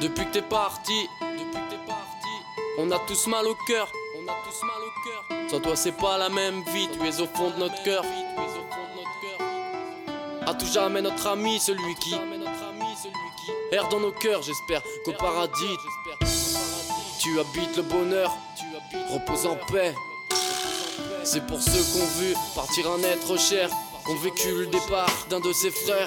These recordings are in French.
Depuis que t'es parti, on a tous mal au cœur. Sans toi c'est pas la même vie, tu es au fond de notre cœur. À tout jamais notre ami, celui qui erre dans nos cœurs. J'espère qu'au paradis tu habites le bonheur, repose en paix. C'est pour ceux qui ont vu partir un être cher, qui ont vécu le départ d'un de ses frères.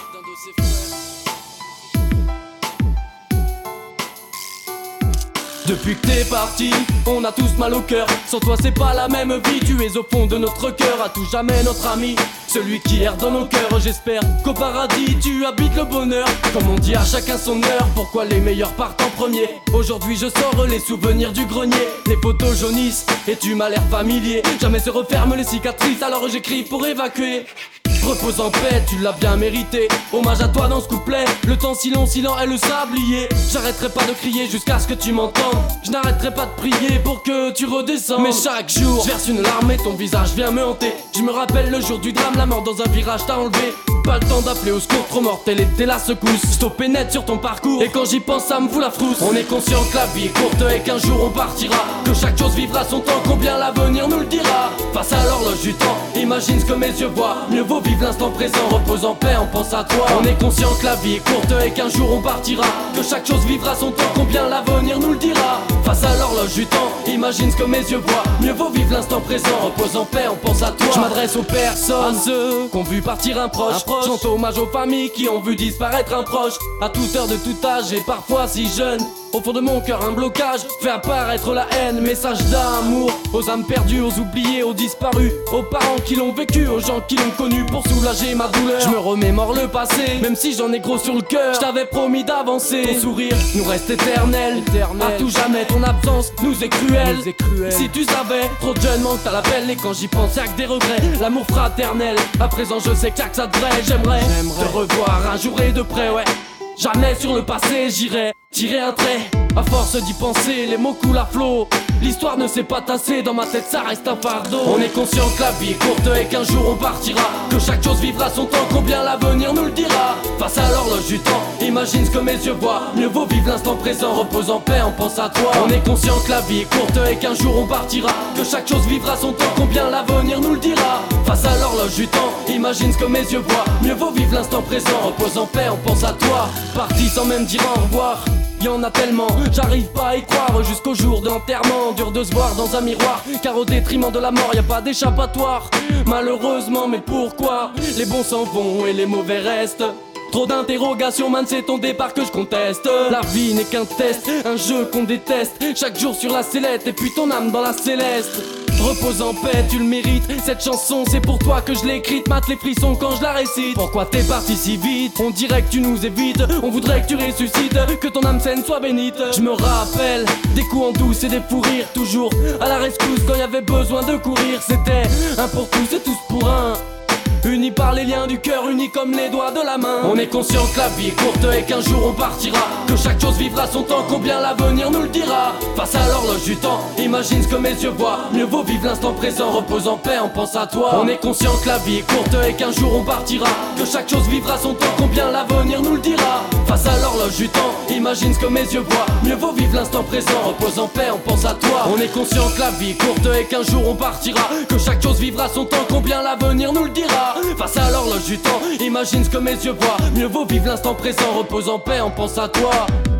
Depuis que t'es parti, on a tous mal au cœur. Sans toi c'est pas la même vie, tu es au fond de notre cœur. À tout jamais notre ami, celui qui erre dans nos cœurs. J'espère qu'au paradis tu habites le bonheur. Comme on dit à chacun son heure, pourquoi les meilleurs partent en premier. Aujourd'hui je sors les souvenirs du grenier. Les photos jaunissent et tu m'as l'air familier. Jamais se referment les cicatrices, alors j'écris pour évacuer. Repose en paix, tu l'as bien mérité. Hommage à toi dans ce couplet. Le temps si long est le sablier. J'arrêterai pas de crier jusqu'à ce que tu m'entendes. Je n'arrêterai pas de prier pour que tu redescendes. Mais chaque jour, je verse une larme et ton visage vient me hanter. Je me rappelle le jour du drame, la mort dans un virage t'a enlevé. Pas le temps d'appeler au secours, trop mortel était la secousse. Stoppé net sur ton parcours, et quand j'y pense ça me fout la frousse. On est conscient que la vie est courte et qu'un jour on partira, que chaque chose vivra son temps, combien l'avenir nous le dira. Face à l'horloge du temps, imagine ce que mes yeux voient. Mieux vaut vivre l'instant présent, repose en paix, on pense à toi. On est conscient que la vie est courte et qu'un jour on partira, que chaque chose vivra son temps, combien l'avenir nous le dira. Face à l'horloge du temps, imagine ce que mes yeux voient. Mieux vaut vivre l'instant présent, repose en paix, on pense à toi. Je m'adresse aux personnes, à ceux qui ont vu partir un proche. Chante hommage aux familles qui ont vu disparaître un proche. À toute heure de tout âge et parfois si jeune. Au fond de mon cœur un blocage fait apparaître la haine. Message d'amour aux âmes perdues, aux oubliés, aux disparus, aux parents qui l'ont vécu, aux gens qui l'ont connu. Pour soulager ma douleur, je me remémore le passé, même si j'en ai gros sur le cœur. Je t'avais promis d'avancer, ton sourire nous reste éternel. À tout jamais ton absence nous est cruelle. Si tu savais, trop de jeunes manquent à l'appel. Et quand j'y pense y'a que des regrets, l'amour fraternel. À présent je sais qu'il y a que ça de vrai. J'aimerais te revoir un jour et de près, ouais. Jamais sur le passé j'irai tirer un trait. À force d'y penser, les mots coulent à flot. L'histoire ne s'est pas tassée, dans ma tête ça reste un fardeau. On est conscient que la vie est courte et qu'un jour on partira, que chaque chose vivra son temps, combien l'avenir nous le dira. Face à l'horloge du temps, imagine ce que mes yeux voient. Mieux vaut vivre l'instant présent, repose en paix, on pense à toi. On est conscient que la vie est courte et qu'un jour on partira, que chaque chose vivra son temps, combien l'avenir nous le dira. Face à l'horloge du temps, imagine ce que mes yeux voient. Mieux vaut vivre l'instant présent, repose en paix, on pense à toi. Parti sans même dire au revoir, y'en a tellement, j'arrive pas à y croire jusqu'au jour de l'enterrement. Dur de se voir dans un miroir, car au détriment de la mort y a pas d'échappatoire. Malheureusement, mais pourquoi les bons s'en vont et les mauvais restent? Trop d'interrogations, man, c'est ton départ que je conteste. La vie n'est qu'un test, un jeu qu'on déteste. Chaque jour sur la sellette et puis ton âme dans la céleste. Repose en paix, tu le mérites. Cette chanson c'est pour toi que je l'ai écrite. Mate les frissons quand je la récite. Pourquoi t'es parti si vite? On dirait que tu nous évites. On voudrait que tu ressuscites, que ton âme saine soit bénite. Je me rappelle des coups en douce et des fous rires. Toujours à la rescousse quand y avait besoin de courir. C'était un pour tous et tous pour un. Unis par les liens du cœur, unis comme les doigts de la main. On est conscient que la vie est courte et qu'un jour on partira, que chaque chose vivra son temps, combien l'avenir nous le dira. Face à l'horloge du temps, imagine ce que mes yeux voient. Mieux vaut vivre l'instant présent, repose en paix, on pense à toi. On est conscient que la vie est courte et qu'un jour on partira, que chaque chose vivra son temps, combien l'avenir nous le dira. Face à l'horloge du temps, imagine ce que mes yeux voient. Mieux vaut vivre l'instant présent, repose en paix, on pense à toi. On est conscient que la vie est courte et qu'un jour on partira, que chaque chose vivra son temps, combien l'avenir nous le dira. Face à l'horloge du temps, imagine ce que mes yeux voient. Mieux vaut vivre l'instant présent, repose en paix, on pense à toi.